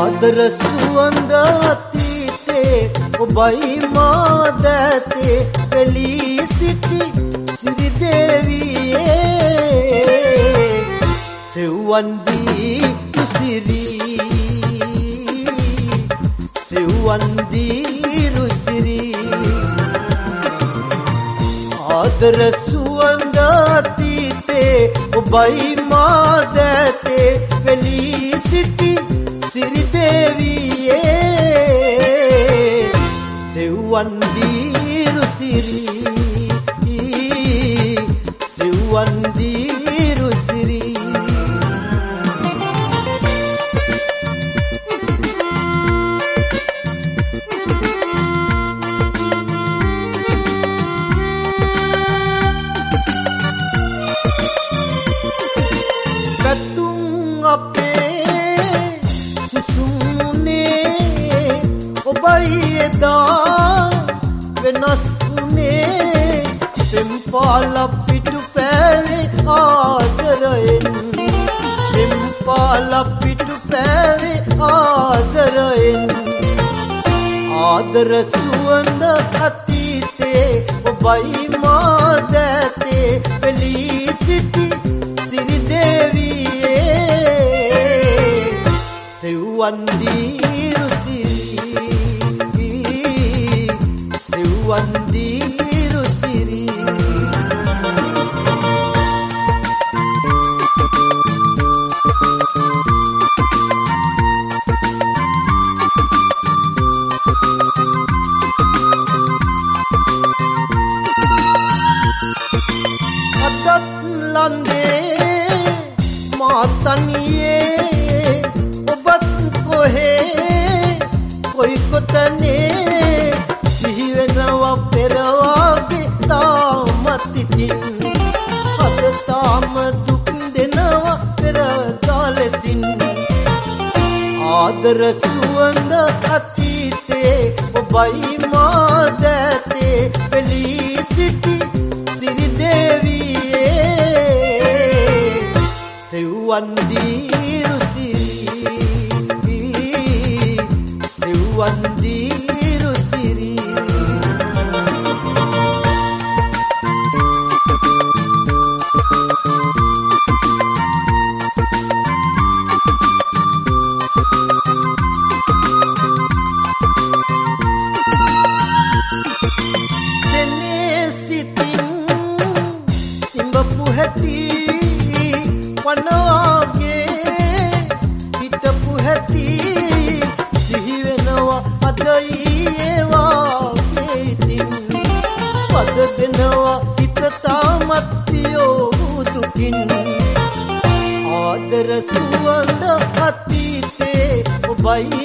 ආදර සුවඳ අතීතේ ඔබයි මා දැතේ වෙලී සිටි සිරි දේවියේ සෙව්වන් දී රුසිරි සෙව්වන් දී රුසිරි ආදර සුවඳ අතීතේ ඔබයි මා දැතේ වෙලී සිටි සිරි දේවියේ සෙව්වන් දී රුසිරි සෙව්වන් දී රුසිරි පැතුම් අපේ සුසුමුනේ ඔබයි එදා වෙනස් වුනේ පෙම්පාල පිටු පෑවේ ආදරයෙන් පෙම්පාල පිටු පෑවේ ආදරයෙන් ආදර සුවඳ අතීතේ ඔබයි මා දැතේ වෙලී සිටි සිරි දේවියේ සෙව්වන් දී රුසිරි සෙව්වන් දී රුසිරි අදත් ලන්දේ මාතනියේ ඔබත් කොහේ කොයි කොතනේ සිහි වෙනවා පෙරවාගේ තාමත් ඉතින් අද තාම දුක් දෙනවා පෙර කාලෙසින් ආදර සුවඳ අතීතේ ඔබයි මා දැතේ වෙලී සිටි සිරි දේවියේ සෙව්වන් දී රුසිරි සෙව්වන් දී රුසිරි සිඹපු හැටි වනවාගේ හිටපු හැටි සිහි වෙනවා අදයි ඒවාගේ ඉතින් පද දෙනවා හිත තාමත් පියෝ දුකින් ආදර සුවඳ අතීතේ ඔබයි